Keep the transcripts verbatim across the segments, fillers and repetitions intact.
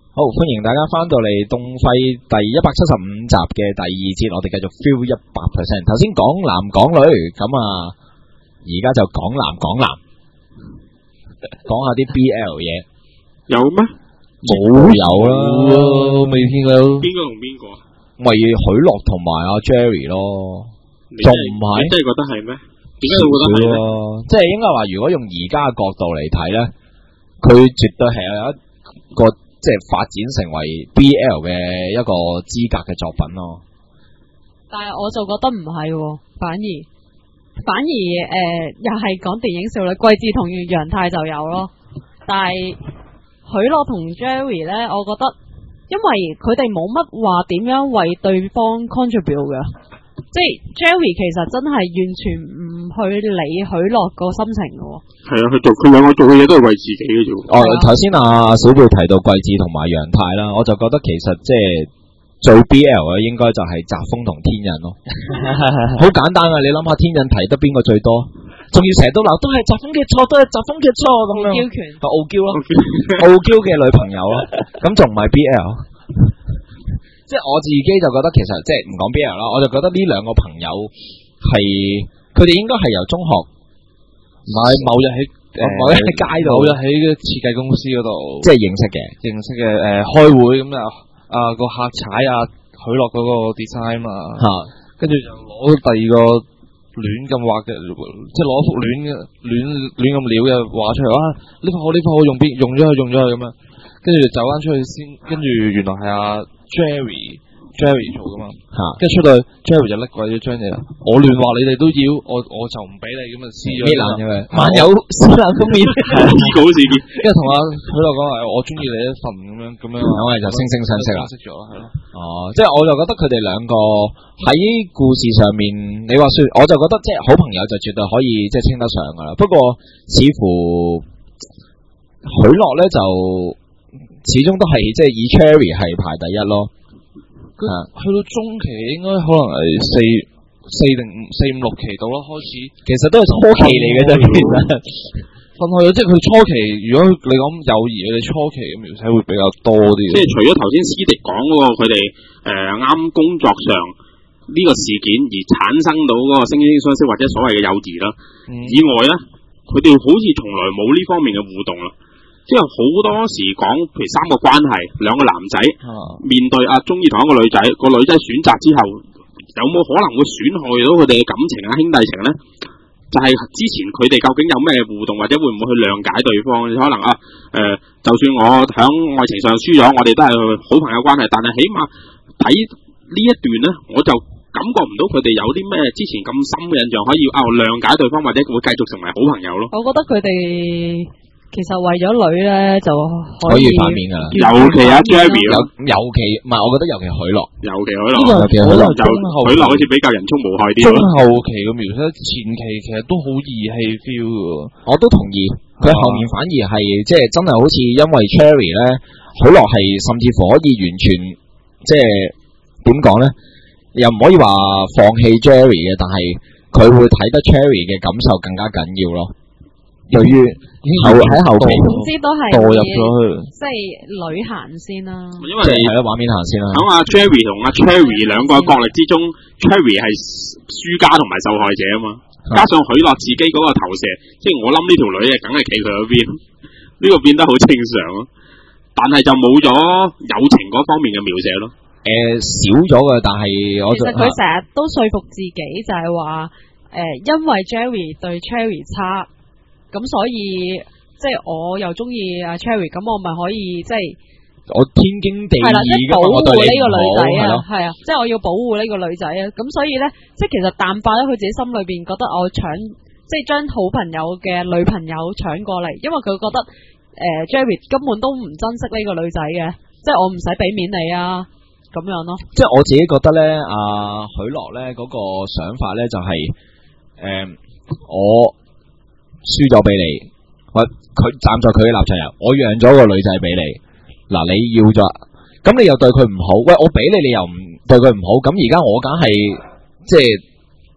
好，歡迎大家翻到嚟東輝第一百七十五集嘅第二節，我哋繼續 feel 一百 percent。頭先講男講女，咁啊，而家就講男講男，講下啲 B L 嘢。 有咩？ 冇有啦， 未見到。 邊個同邊個？ 咪許樂同埋阿 Jerry 咯，仲唔係？ 你真係覺得係咩？點解會覺得係咧？ 即係應該話，如果用而家嘅角度嚟睇咧，佢絕對係有一個即係發展成為 B L 嘅一個資格嘅作品咯。 但係我就覺得唔係，反而反而誒、呃，又係講電影少女，桂智同楊太就有咯。但係許樂同 Jerry 咧，我覺得因為佢哋冇乜話點樣為對方 contribute 嘅，即係 Jerry 其實真係完全唔去理許樂個心情嘅。 係啊，佢做佢兩個做嘅嘢都係為自己嘅啫。 哦，頭先阿小貝提到桂智同埋楊太啦，我就覺得其實即係最 B L 嘅應該就係澤峰同天人咯。好簡單啊，你諗下天人提得邊個最多？仲要成日都鬧，都係澤峰嘅錯，都係澤峰嘅錯咁樣。傲嬌權，傲嬌咯，傲嬌嘅女朋友咯，咁仲唔係 B L？ 即係我自己就覺得其實即係唔講 B L 啦，我就覺得呢兩個朋友係佢哋應該係由中學，唔係某日喺誒某日喺街度， 某日喺嘅設計公司嗰度， 即係認識嘅， 認識嘅誒、呃、開會咁啊啊個客踩啊許樂嗰個 design 嘛，嚇，跟住就攞第二個亂咁畫嘅，即係攞幅亂嘅亂亂咁料嘅畫出嚟，啊呢塊好呢塊好用邊用咗佢用咗佢咁樣，跟住就走翻出去先，跟住原來係阿 Jerry Jerry 做噶嘛，嚇，跟住出到去 Jerry 就拎鬼咗張嘢啦，我亂畫你哋都要，我我就唔俾你咁啊撕咗，搣爛咗佢，萬有撕爛封面， 呢個好事件， 跟住同阿許樂講話，我中意你一份咁樣咁樣，咁我哋就惺惺相惜啦， 識咗係咯， 哦，即係我就覺得佢哋兩個喺故事上面，你話說，我就覺得即係好朋友就絕對可以即係稱得上噶啦，不過似乎許樂咧就始終都係即係以 Cherry 係排第一咯。 去到中期應該可能係四四定五四五六期到啦，開始其實都係初期嚟嘅啫，其實分開咗，即係佢初期。如果你講友誼，佢哋初期嘅描寫會比較多啲。 即係除咗頭先斯迪講嗰個佢哋誒啱工作上呢個事件而產生到嗰個惺惺相惜或者所謂嘅友誼啦，嗯、以外咧，佢哋好似從來冇呢方面嘅互動啦。即係好多時講，譬如三個關係，兩個男仔、啊、面對啊中意同一個女仔，個女仔選擇之後，有冇可能會損害到佢哋嘅感情啊兄弟情咧？就係、是、之前佢哋究竟有咩互動，或者會唔會去諒解對方？可能啊誒、呃，就算我響愛情上輸咗，我哋都係好朋友關係，但係起碼睇呢一段咧，我就感覺唔到佢哋有啲咩之前咁深嘅印象，可以啊諒解對方，或者會繼續成為好朋友咯。 我覺得佢哋。其實為咗女咧就可以反面噶啦， 尤其阿 Jerry 尤尤其唔係，我覺得尤其許樂， 尤其許樂， 尤其許樂就許樂好似比較人畜無害啲。 中後期嘅描寫，前期其實都好義氣 feel 嘅， 我都同意。佢後面反而係即係真係好似因為 Cherry 咧，許樂係甚至乎可以完全即係點講咧，又唔可以話放棄 Jerry 嘅，但係佢會睇得 Cherry 嘅感受更加緊要咯。對於後喺後期， 總之都係墮入咗去， 即係女行先啦。 因為即係喺畫面行先啦。 喺阿 Jerry 同阿 Cherry 兩個角力之中、嗯、，Cherry 係輸家同埋受害者啊嘛。嗯、加上許樂自己嗰個投射，即係我諗呢條女啊，梗係企佢嗰邊，呢個變得好正常咯。但係就冇咗友情嗰方面嘅描寫咯。 誒、呃，少咗嘅，但係我其實佢成日都說服自己，就係話誒，因為 Jerry 對 Cherry 差。咁所以即係我又中意阿 Cherry， 咁我咪可以即係我天經地義嘅保護呢個女仔啊， 係啊，即係我要保護呢個女仔啊。咁所以咧，即係其實淡化咗佢自己心裏邊覺得我搶，即係將好朋友嘅女朋友搶過嚟，因為佢覺得誒、呃、Jerry 根本都唔珍惜呢個女仔嘅，即係我唔使俾面你啊，咁樣咯。即係我自己覺得咧，阿、啊、許樂咧嗰個想法咧就係、是、誒、呃、我。輸咗俾你，我佢站在佢嘅立場又，我讓咗個女仔俾你，嗱你要咗，咁你又對佢唔好，喂我俾你，你又唔對佢唔好，咁而家我梗係即係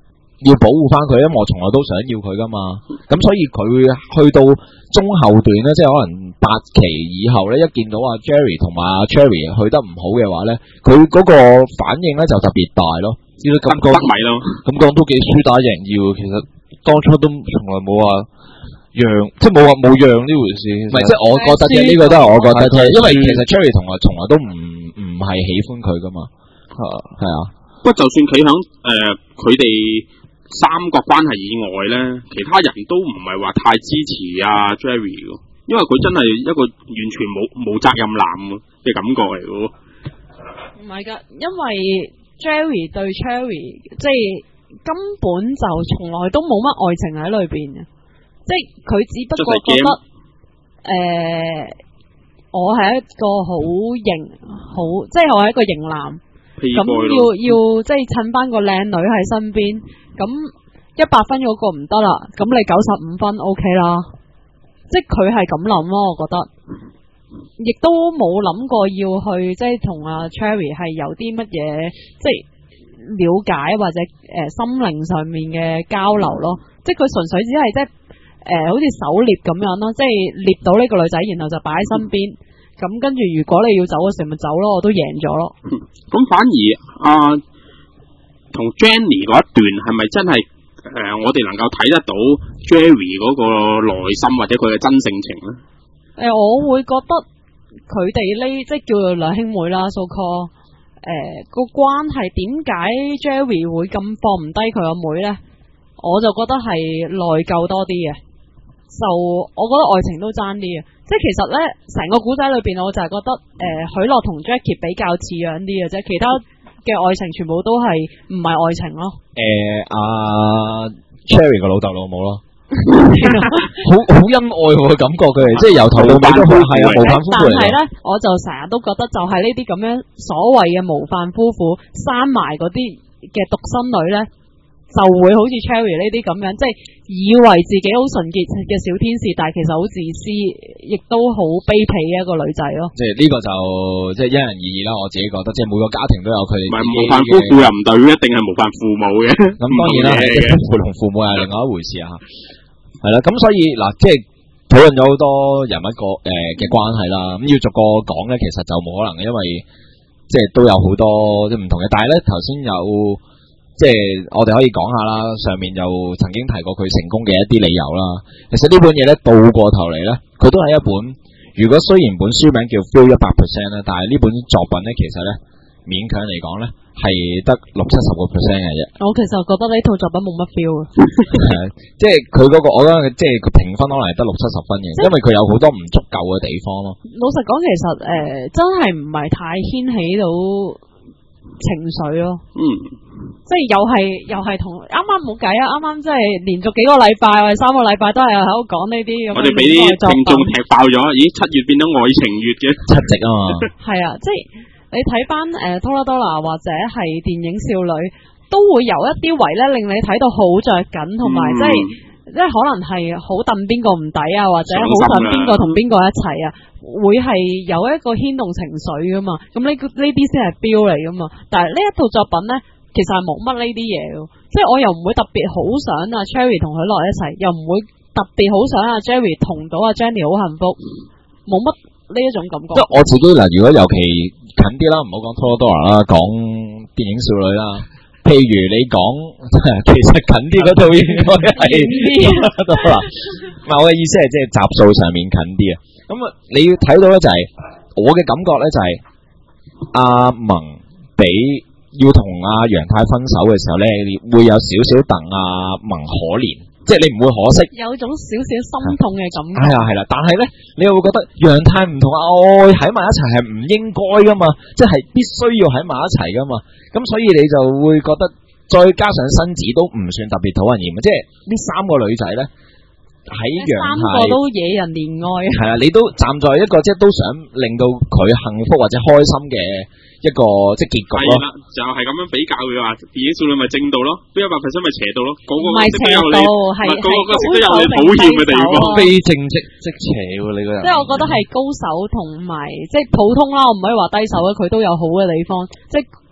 要保護翻佢，因為我從來都想要佢噶嘛。咁所以佢去到中後段咧，即係可能八期以後咧，一見到阿 Jerry 同埋阿 Cherry 去得唔好嘅話咧，佢嗰個反應咧就特別大咯。知道咁講得米咯， 咁講都幾輸打贏要，其實當初都從來冇話讓，即係冇話冇讓呢回事。 唔係，即係我覺得啫，呢個都係我覺得啫，因為其實 Cherry 同埋從來都唔唔係喜歡佢噶嘛。係啊， 不過就算企響誒佢哋三角關係以外咧，其他人都唔係話太支持阿 Jerry 嘅，因為佢真係一個完全冇冇責任男嘅感覺嚟嘅。 唔係㗎，因為 Jerry 對 Cherry 即係根本就從來都冇乜愛情喺裏邊嘅，即係佢只不過覺得誒、呃，我係一個好型，好即係我係一個型男，咁要要即係襯翻個靚女喺身邊，咁一百分嗰個唔得啦，咁你九十五分 OK 啦，即係佢係咁諗咯，我覺得。亦都冇諗過要去即係同阿 Cherry 係有啲乜嘢即係了解或者誒、呃、心靈上面嘅交流咯，即係佢純粹只係即係誒好似狩獵咁樣咯，即係獵到呢個女仔，然後就擺喺身邊，咁、嗯、跟住如果你要走嘅時候咪走咯，我都贏咗咯。 咁、嗯、反而阿同、呃、Jenny 嗰一段係咪真係誒、呃、我哋能夠睇得到 Jerry 嗰個內心或者佢嘅真性情咧？ 誒、呃，我會覺得佢哋呢，即係叫做兩兄妹啦 ，so call 誒個關係點解 Jerry 會咁放唔低佢阿妹咧？我就覺得係內疚多啲嘅，就我覺得愛情都爭啲嘅，即係其實咧成個古仔裏邊，我就係覺得誒、呃、許樂同 Jackie 比較似樣啲嘅啫，其他嘅愛情全部都係唔係愛情咯。誒、 呃，阿、啊、Cherry 個老豆老母咯。好好恩愛嘅感覺，佢哋即係由頭到尾都好係啊，模範夫婦嚟。但係咧， 我就成日都覺得就係呢啲咁樣所謂嘅模範夫婦，生埋嗰啲嘅獨生女咧，就會好似 Cherry 呢啲咁樣，即係以為自己好純潔嘅小天使，但係其實好自私，亦都好卑鄙嘅一個女仔咯。即係呢個就即係因人而異啦。我自己覺得，即係每個家庭都有佢哋。 唔係模範夫婦又唔代表一定係模範父母嘅。 咁當然啦，即係父同父母係另外一回事啊。係啦，咁所以嗱，即係討論咗好多人物個誒嘅關係啦。咁要逐個講咧，其實就冇可能嘅，因為即係都有好多即係唔同嘅。但係咧，頭先有即係我哋可以講下啦。上面又曾經提過佢成功嘅一啲理由啦。其實呢本嘢咧倒過頭嚟咧，佢都係一本。如果雖然本書名叫 Feel 一百 percent 咧，但係呢本作品咧，其實咧勉強嚟講咧。係得六七十個 percent 嘅啫。 我其實覺得呢套作品冇乜 feel 啊。 即係佢嗰個，我覺得即係佢評分可能係得六七十分嘅，因為佢有好多唔足夠嘅地方咯。 老實講，其實誒、呃、真係唔係太牽起到情緒咯。嗯。即係又係又係同啱啱冇計啊！啱啱即係連續幾個禮拜或者三個禮拜都係喺度講呢啲咁。我哋俾啲聽眾踢爆咗，咦？七月變咗愛情月嘅七夕啊嘛。 係啊，即係。你睇翻誒 Toradora 或者係電影少女，都會有一啲位咧令你睇到好着緊，同埋、嗯、即係即係可能係好戥邊個唔抵啊，或者好想邊個同邊個一齊啊，會係有一個牽動情緒噶嘛。咁呢呢啲先係標嚟噶嘛。但係呢一套作品咧，其實係冇乜呢啲嘢嘅，即係我又唔會特別好想阿 Cherry 同佢落一齊，又唔會特別好想阿 Jerry 同到阿 Jenny 好幸福，冇乜呢一種感覺。即係我自己嗱，如果尤其近啲啦，唔好講 Toradora 啦，講電影少女啦。譬如你講，其實近啲嗰套應該係 Toradora。唔係我嘅意思係即係集數上面近啲啊。咁啊，你要睇到咧就係、是、我嘅感覺咧就係、是、阿萌比要同阿楊太分手嘅時候咧，會有少少戥阿萌可憐。即係你唔會可惜， 有種少少心痛嘅感覺。 係啊係啦，但係咧，你又會覺得楊太唔同阿愛喺埋一齊係唔應該噶嘛，即係必須要喺埋一齊噶嘛。咁所以你就會覺得，再加上身子都唔算特別討人厭，即係呢三個女仔咧喺楊太， 三個都惹人憐愛。 係啊，你都站在一個即係都想令到佢幸福或者開心嘅一個即係結局咯。 就係、是、咁樣比較嘅話，電影少女咪正道咯，邊一百 percent 咪邪道咯。嗰、那個唔係邪道，係係嗰個都有你討厭嘅地方， 非正即即邪喎你個人。 即係我覺得係高手同埋即係普通啦，我唔可以話低手啊，佢都有好嘅地方。即係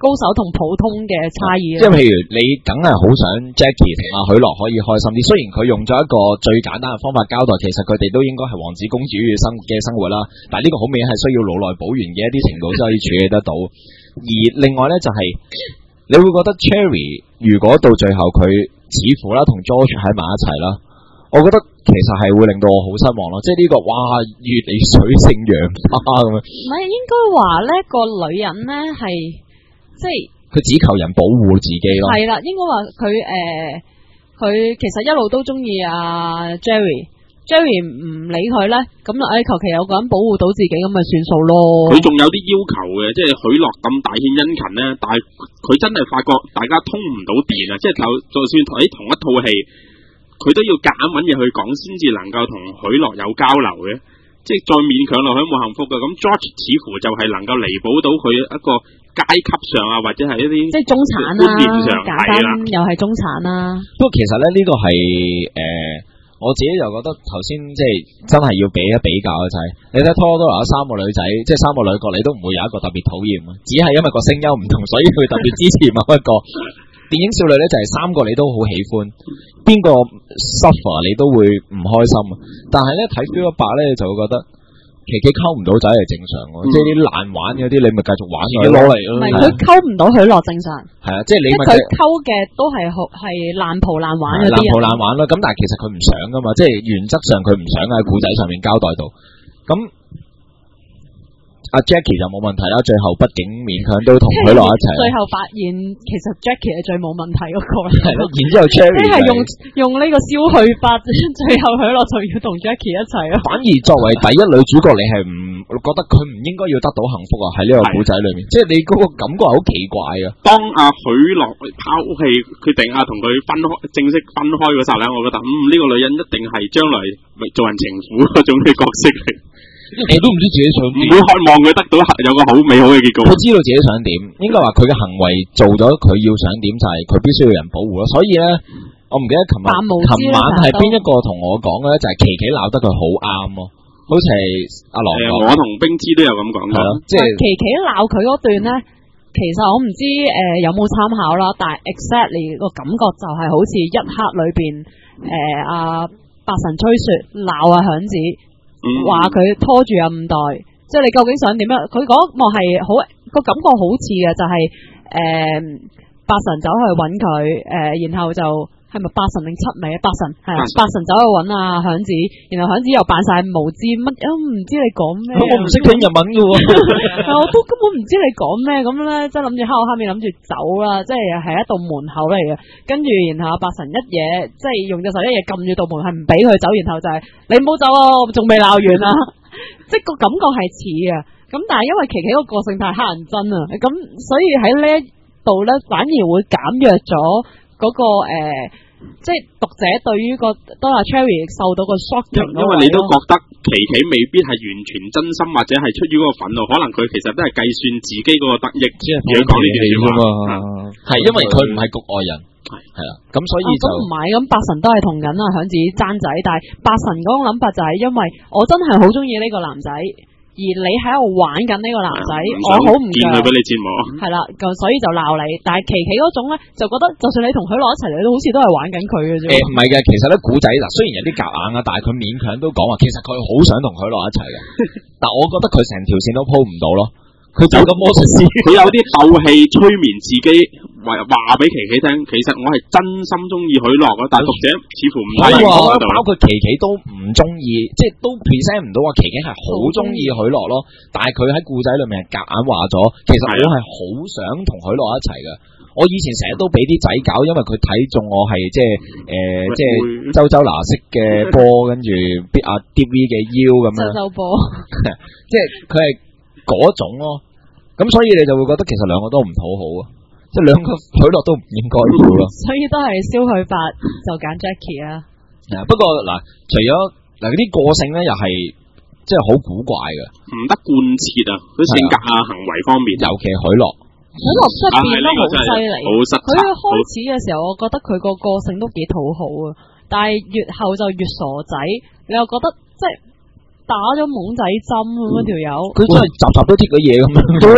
高手同普通嘅差異。 即係譬如你梗係好想 Jackie 同阿許樂可以開心啲，雖然佢用咗一個最簡單嘅方法交代，其實佢哋都應該係王子公主嘅生嘅生活啦。但係呢個好明顯係需要腦內補完嘅一啲程度先可以處理得到。而另外咧就係、是、你會覺得 Cherry 如果到最後佢似乎啦同 George 喺埋一齊啦，我覺得其實係會令到我好失望咯。即係呢、這個哇越嚟水性楊花咁樣。 唔係應該話咧個女人咧係即係佢只求人保護自己咯。 係啦，應該話佢誒佢其實一路都中意阿 Jerry。Jerry 唔理佢咧，咁誒求其有個人保護到自己咁咪算數咯。 佢仲有啲要求嘅，即係許諾咁大獻殷勤咧，但係佢真係發覺大家通唔到電啊！即係就就算喺同一套戲，佢都要夾硬揾嘢去講，先至能夠同許諾有交流嘅。即係再勉強落去冇幸福嘅。咁 George 似乎就係能夠彌補到佢一個階級上啊，或者係一啲即係中產啦，簡單又係中產啦。 不過其實咧呢、這個係誒。呃我自己就覺得頭先即係真係要比一比較嘅就係、是，你睇拖多有三個女仔，即係三個女角，你都唔會有一個特別討厭，只係因為個聲優唔同，所以佢特別支持某一個。電影少女咧就係、是、三個你都好喜歡，邊個 suffer 你都會唔開心。但係咧睇 Feel 一百咧就會覺得。琪琪溝唔到仔係正常嘅，嗯、即係啲爛玩嗰啲，你咪繼續玩佢攞嚟咯。唔係佢溝唔到許諾正常。係啊，即係你咪佢溝嘅都係好係爛蒲爛玩嗰啲。 爛蒲爛玩咯，咁但係其實佢唔想噶嘛，即係原則上佢唔想喺故仔上面交代到。咁阿 Jackie 就冇問題啦，最後畢竟勉強都同許諾一齊。 最後發現其實 Jackie 係最冇問題嗰個。 係咯，然之後 Cherry 即係用用呢個消去法，最後許諾仲要同 Jackie 一齊咯。 反而作為第一女主角，你係唔覺得佢唔應該要得到幸福啊？喺呢個古仔裏面，即係你嗰個感覺係好奇怪啊！ 當阿許諾拋棄決定啊，同佢分開正式分開嗰時候咧，我覺得嗯呢、這個女人一定係將來做人情婦嗰種嘅角色嚟。 你都唔知自己想點， 唔會渴望佢得到有個好美好嘅結果。 佢知道自己想點，應該話佢嘅行為做咗佢要想點，就係佢必須要人保護咯。所以咧，我唔記得琴晚琴晚係邊一個同我講嘅咧，就係琪琪鬧得佢好啱咯，好似係阿郎講。 我同冰芝都有咁講嘅， 即係琪琪鬧佢嗰段咧，其實我唔知誒、呃、有冇參考啦，但係 exactly 個感覺就係好似一刻裏邊誒阿八神吹雪鬧阿響子。話佢、嗯、拖住阿五代，即係你究竟想點樣？佢嗰幕係好個感覺好似嘅，就係、是、誒、呃、八神走去揾佢，誒、呃、然後就係咪八神定七尾？八神係啊，八神走去揾阿響子，然後響子又扮晒無知，乜都唔知你講咩。 我唔識聽日文嘅喎， 我都根本唔知你講咩，咁咧即係諗住敲我下面諗住走啦，即係係一道門口嚟嘅。跟住然後八神一嘢，即係用隻手一嘢撳住道門，係唔俾佢走，然後就係、是、你唔好走啊，我仲未鬧完啊，即係個感覺係似啊。咁但係因為琪琪個個性太乞人憎啊，咁所以喺呢一度咧反而會減弱咗。嗰、那個誒、呃，即係讀者對於個當阿 Cherry 受到個 shock， 因為你都覺得琪琪未必係完全真心，或者係出於嗰個憤怒，可能佢其實都係計算自己嗰個得益。即係講呢段嘢啫嘛， 係因為佢唔係局外人，係係啊，咁所以就唔係咁。八神都係同緊啊，響自己爭仔，但係八神嗰種諗法就係因為我真係好中意呢個男仔。而你喺度玩緊呢個男仔，我好唔見佢俾你折磨， 係啦，咁所以就鬧你。但係琪琪嗰種咧，就覺得就算你同許諾一齊，你都好似都係玩緊佢嘅啫。誒唔係嘅，其實咧古仔嗱，雖然有啲夾硬啊，但係佢勉強都講話，其實佢好想同許諾一齊嘅。但我覺得佢成條線都鋪唔到咯。佢就咁魔術師， 佢有啲鬥氣催眠自己，話話俾琪琪聽，其實我係真心中意許諾嘅，但係讀者似乎唔係喎， 包括琪琪都唔中意，即係都 present 唔到話琪琪係好中意許諾咯。但係佢喺故仔裏面係夾硬話咗，其實我係好想同許諾一齊嘅。我以前成日都俾啲仔搞，因為佢睇中我係即係誒，即係周周拿式嘅波，跟住必阿 D V 嘅腰咁樣。 周周波， 即係佢係。嗰種咯，咁所以你就會覺得其實兩個都唔討好啊，即係兩個許諾都唔應該要咯。 所以都係消去法就揀 Jackie 啊。 係啊，不過嗱，除咗嗱嗰啲個性咧，又係即係好古怪嘅， 唔得貫徹啊，佢性格啊、行為方面， 尤其係許諾， 許諾出變得好犀利， 好失策。 佢開始嘅時候，我覺得佢個個性都幾討好啊，但係越後就越傻仔，你又覺得即係。打咗懵仔針咁嗰條友， 佢真係集集都貼咗嘢咁樣。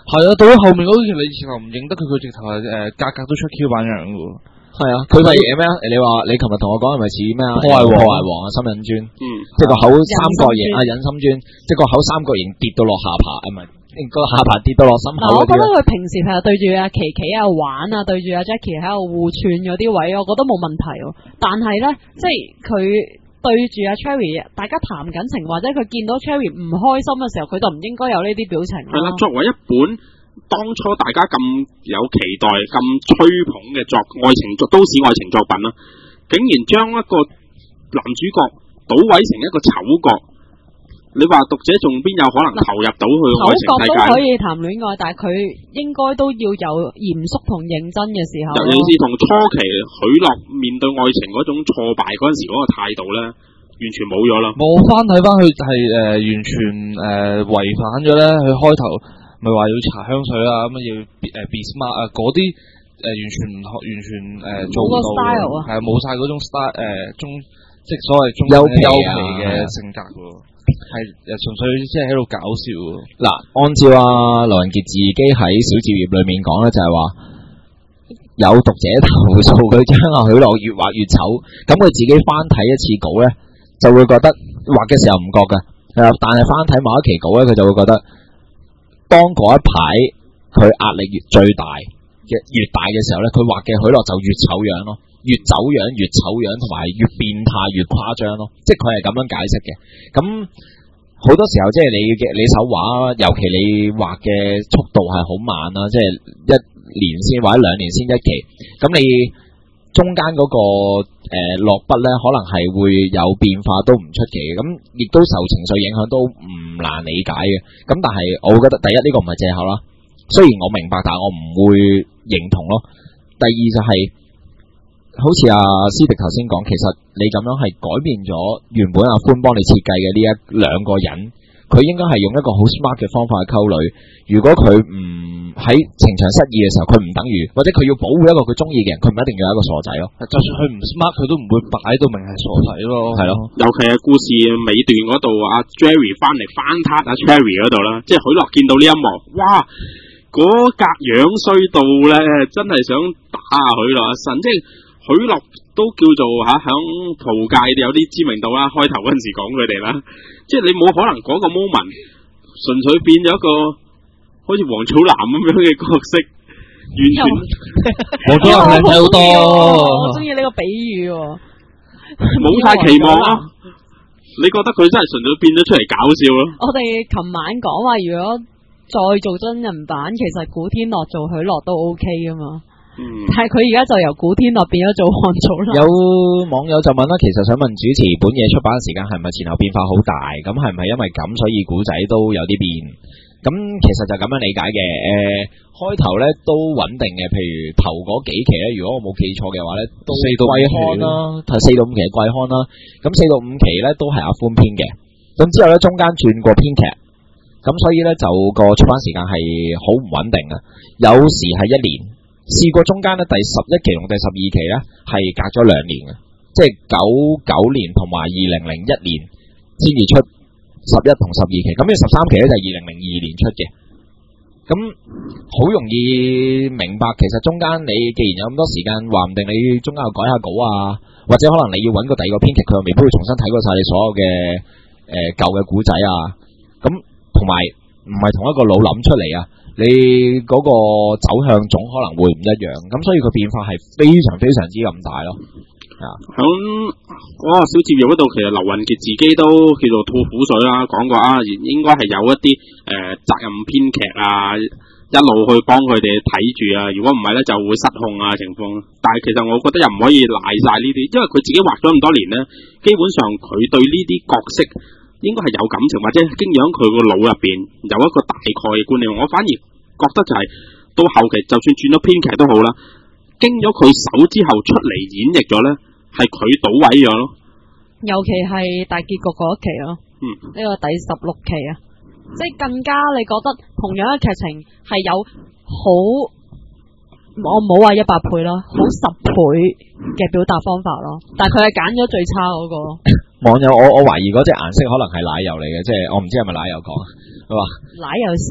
係啊，到咗後面嗰期你直頭唔認得佢，佢直頭係誒格格都出 Q 版樣嘅喎。 係啊，佢咪咩啊？你話你琴日同我講係咪似咩啊？破壞王、破壞王啊，心忍尊，嗯，即係個口三角形啊，忍心尊，即係個口三角形跌到落下巴，啊唔係個下巴跌到落心口。 嗱，我覺得佢平時係對住阿琪琪喺度玩啊，對住阿 Jackie 喺度互串嗰啲位，我覺得冇問題喎。但係咧，即係佢對住阿 Cherry， 大家談緊情，或者佢見到 Cherry 唔開心嘅時候，佢就唔應該有呢啲表情。 係啦，作為一本當初大家咁有期待、咁吹捧嘅作愛情作都市愛情作品啦，竟然將一個男主角倒位成一個丑角，你話讀者仲邊有可能投入到去愛情世界？ 丑角都可以談戀愛，但係佢應該都要有嚴肅同認真嘅時候。 尤其是同初期許諾面對愛情嗰種挫敗嗰陣時嗰個態度咧，完全冇咗啦。 冇翻睇翻佢係誒完全誒違、呃、反咗咧，佢開頭。咪話要搽香水啊，咁啊要誒 be smart 啊，嗰啲誒完全唔完全誒、呃、做唔到，係啊冇晒嗰種 style 誒、呃、中，即係所謂中優皮嘅性格喎，係誒純粹即係喺度搞笑。 嗱，按照啊劉仁傑自己喺小趙頁裏面講咧，就係話有讀者投訴佢將阿許諾越畫越醜，咁佢自己翻睇一次稿咧，就會覺得畫嘅時候唔覺㗎，但係翻睇某一期稿咧，佢就會覺得。當嗰一排佢壓力越最大嘅越大嘅時候咧，佢畫嘅許諾就越醜樣咯，越走樣越醜樣，同埋越變態越誇張咯，即係佢係咁樣解釋嘅。咁好多時候即係你嘅你手畫，尤其你畫嘅速度係好慢啦，即係一年先或者兩年先一期，咁你中間嗰、那個誒落筆咧，可能係會有變化都唔出奇嘅，咁亦都受情緒影響都唔難理解嘅。咁但係我覺得第一呢、這個唔係借口啦，雖然我明白，但係我唔會認同咯。第二就係、是、好似阿斯迪頭先講，其實你咁樣係改變咗原本阿歡幫你設計嘅呢一兩個人，佢應該係用一個好 smart 嘅方法去溝女。如果佢唔喺情場失意嘅時候，佢唔等於，或者佢要保護一個佢中意嘅人，佢唔一定要有一個傻仔咯。 就算佢唔 smart，佢都唔會擺到明係傻仔咯。係咯， 尤其係故事尾段嗰度，阿 Jerry 翻嚟翻撻阿 Cherry 嗰度啦，即係許諾見到呢一幕，哇！嗰格樣衰到咧，真係想打下許諾一身，即係許諾都叫做吓響圖界有啲知名度啦。開頭嗰陣時講佢哋啦，即係你冇可能嗰個 moment 純粹變咗一個。好似黃草男咁樣嘅角色，完全黃草男靚仔好多。 我中意呢個比喻， 冇晒期望啊！你覺得佢真係純粹變咗出嚟搞笑咯？ 我哋琴晚講話，如果再做真人版，其實古天樂做許諾都 OK 噶嘛。嗯。但係佢而家就由古天樂變咗做黃草男。 有網友就問啦，其實想問主持本嘢出版時間係咪前後變化好大？咁係唔係因為咁，所以古仔都有啲變？咁其實就咁樣理解嘅，誒、呃、開頭咧都穩定嘅，譬如頭嗰幾期咧，如果我冇記錯嘅話咧，都四到季刊啦，係四到五期嘅季刊啦。咁四到五期咧都係阿歡編嘅，咁之後咧中間轉過編劇，咁所以咧就個出版時間係好唔穩定嘅，有時係一年，試過中間咧第十一期同第十二期咧係隔咗兩年嘅，即係九九年同埋二零零一年先至出。十一同十二期，咁呢十三期咧就係二零零二年出嘅，咁好容易明白。其實中間你既然有咁多時間，話唔定你中間又改下稿啊，或者可能你要揾個第二個編劇，佢又未必會重新睇過晒你所有嘅誒舊嘅古仔啊。咁同埋唔係同一個腦諗出嚟啊，你嗰個走向總可能會唔一樣，咁所以佢變化係非常非常之咁大咯。 響嗰個小節目嗰度，其實劉雲傑自己都叫做吐苦水啦，講過啊，應該係有一啲誒、呃、責任編劇啊，一路去幫佢哋睇住啊。如果唔係咧，就會失控啊情況。但係其實我覺得又唔可以賴晒呢啲，因為佢自己畫咗咁多年咧，基本上佢對呢啲角色應該係有感情，或者經由佢個腦入邊有一個大概嘅觀念。我反而覺得就係、是、到後期，就算轉咗編劇都好啦，經咗佢手之後出嚟演繹咗咧。係佢倒位咗咯， 尤其係大結局嗰一期咯，嗯，呢個第十六期啊，即係更加你覺得同樣嘅劇情係有好，我唔好話一百倍啦，好十倍嘅表達方法咯，但係佢係揀咗最差嗰個咯。 網友我我懷疑嗰隻顏色可能係奶油嚟嘅，即係我唔知係咪奶油講，佢話奶油色。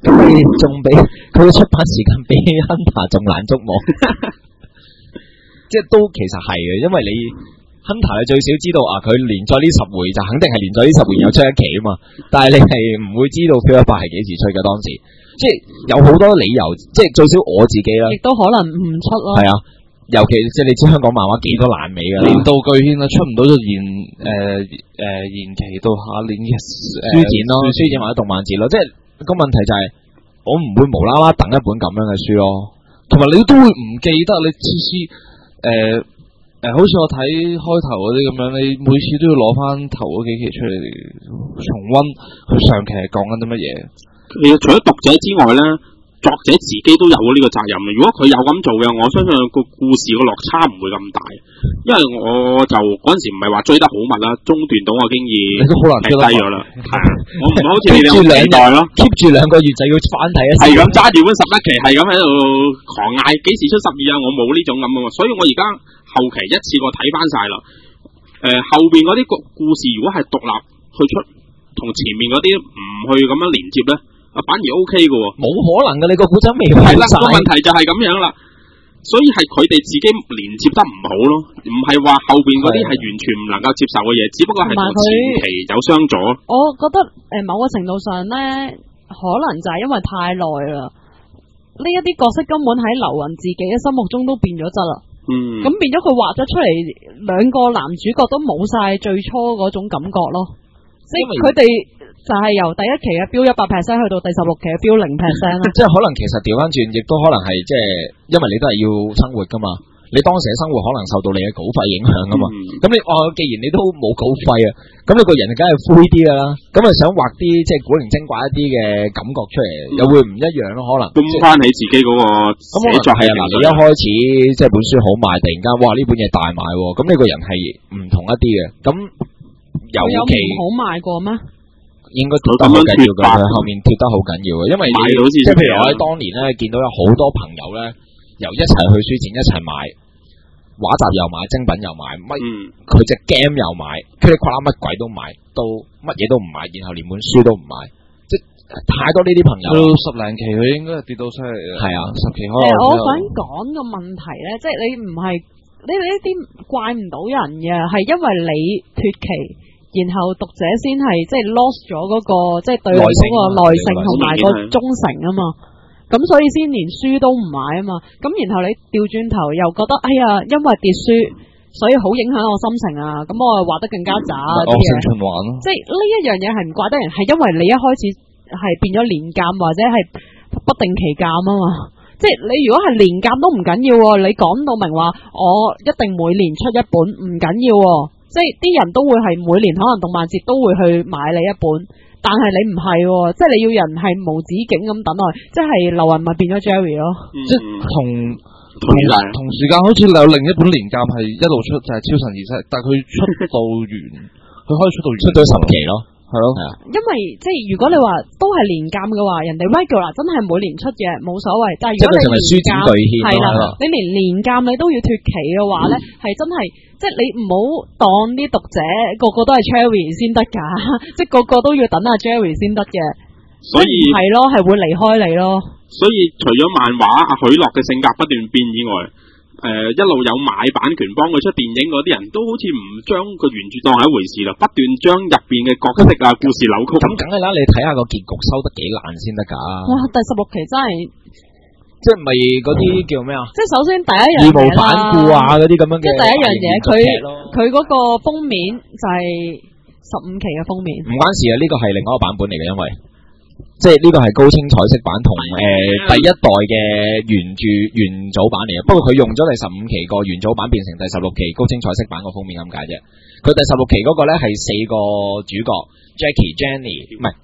咁你仲比佢嘅出版時間比 Hunter 仲難捉摸，即係都其實係嘅，因為你 Hunter 你最少知道啊，佢連載呢十回就肯定係連載呢十回有出一期啊嘛，但係你係唔會知道 Q 一百係幾時出嘅當時，即係有好多理由，即係最少我自己啦， 亦都可能唔出咯。 係啊。尤其即係你知香港漫畫幾多爛尾㗎啦， 年度巨獻啊，出唔到就延誒誒延期到下年嘅書展咯，書展或者動漫節咯，即係個問題就係、是、我唔會無啦啦等一本咁樣嘅書咯， 同埋你都會唔記得你次次誒誒，好似我睇開頭嗰啲咁樣，你每次都要攞翻頭嗰幾期出嚟重溫，佢上期係講緊啲乜嘢？ 其實除咗讀者之外咧，作者自己都有呢個責任。如果佢有咁做嘅，我相信個故事個落差唔會咁大。因為我就嗰陣時唔係話追得好密啦，中段到我經已你都好難追得低咗啦。我唔好似你哋咁期待咯 ，keep 住兩個月就要翻睇一次， 係咁揸住本十一期，係咁喺度狂嗌幾時出十二啊！我冇呢種咁啊嘛，所以我而家後期一次過睇翻晒啦。誒、呃，後邊嗰啲故事如果係獨立去出，同前面嗰啲唔去咁樣連接咧。啊，反而 O K 嘅喎，冇可能嘅，你個古仔未完晒。係啦，個問題就係咁樣啦，所以係佢哋自己連接得唔好咯，唔係話後邊嗰啲係完全唔能夠接受嘅嘢，只不過係同前期有相左。 我覺得誒、呃、某個程度上咧，可能就係因為太耐啦，呢一啲角色根本喺流雲自己嘅心目中都變咗質啦。嗯，咁變咗佢畫咗出嚟，兩個男主角都冇晒最初嗰種感覺咯，即係佢哋。就係由第一期嘅標一百 percent 去到第十六期嘅標零 percent 啦。即係可能其實調翻轉，亦都可能係即係，因為你都係要生活噶嘛。你當時嘅生活可能受到你嘅稿費影響噶嘛。咁、嗯、你哦，既然你都冇稿費啊，咁你個人梗係灰啲噶啦。咁啊想畫啲即係古靈精怪一啲嘅感覺出嚟，嗯、又會唔一樣咯。可能跟翻起自己嗰個寫作係啊。嗱，你一開始即係本書好賣，突然間哇呢本嘢大賣，咁你個人係唔同一啲嘅。咁尤其好賣過咩？ 應該跳得好緊要嘅，佢後面跳得好緊要嘅，因為你即係譬如我喺當年咧見到有好多朋友咧，由一齊去書展一齊買畫集又買精品又買乜，佢隻 game 又買，佢哋誇啦乜鬼都買，到乜嘢都唔買，然後連本書都唔買，即係太多呢啲朋友。到十零期佢應該係跌到出嚟嘅， 係啊，十期可能。 我想講個問題咧，即係你唔係你呢啲怪唔到人嘅，係因為你脫期。然後讀者先係即係 lost 咗嗰個即係對嗰個耐性同埋個忠誠啊嘛，咁所以先連書都唔買啊嘛，咁然後你調轉頭又覺得哎呀因為跌書所以好影響我心情啊，咁我又畫得更加渣啲嘢， 循環咯， 即係呢一樣嘢係唔怪得人，係因為你一開始係變咗連鑑或者係不定期鑑啊嘛，即係你如果係連鑑都唔緊要，你講到明話我一定每年出一本唔緊要。即係啲人都會係每年可能動漫節都會去買你一本，但係你唔係，即係你要人係無止境咁等待，即係流雲咪變咗 Jerry 咯， 嗯、即係同同同時間好似有另一本連鑑係一路出就係、是、超神二世，但係佢出到完，佢可以出到完出到十期咯，係咯，係啊，因為即係如果你話都係連鑑嘅話，人哋 regular 真係每年出嘅冇所謂，但係如果你連鑑係啦，你連連鑑你都要脫期嘅話咧，係、嗯、真係。即係你唔好當啲讀者個個都係 Cherry 先得㗎，即係個個都要等阿 Jerry 先得嘅，所以係咯，係會離開你咯。所以除咗漫畫阿許諾嘅性格不斷變以外，誒、呃、一路有買版權幫佢出電影嗰啲人都好似唔將個原著當係一回事啦，不斷將入邊嘅角色啊故事扭曲。咁梗係啦，你睇下個結局收得幾爛先得㗎。哇！第十六期真係〜即係咪嗰啲叫咩啊？即係首先第一樣嘢啦，義無反顧啊嗰啲咁樣嘅。即係第一樣嘢，佢佢嗰個封面就係十五期嘅封面。唔關事啊，呢、這個係另外一個版本嚟嘅，因為即係呢個係高清彩色版同誒、呃、第一代嘅原著原組版嚟嘅。不過佢用咗第十五期個原組版變成第十六期高清彩色版個封面咁解啫。佢第十六期嗰個咧係四個主角 Jackie、Jenny 唔係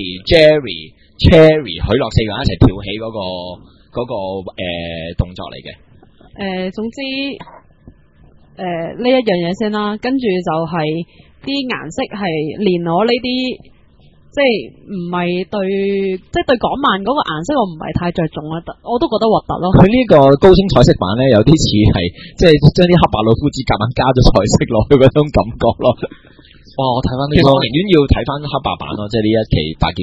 Jackie、Jerry、Cherry 許諾四個人一齊跳起嗰、那個。嗰、那個誒、呃、動作嚟嘅，誒、呃、總之誒呢、呃、一樣嘢先啦，跟住就係啲顏色係連我呢啲即係唔係對即係對港漫嗰個顏色我唔係太着重啊，我都覺得核突咯。佢呢個高清彩色版咧有啲似係即係將啲黑白老夫子夾硬加咗彩色落去嗰種感覺咯。哇！我睇翻呢個，其實我寧願要睇翻黑白版咯，即係呢一期大結局。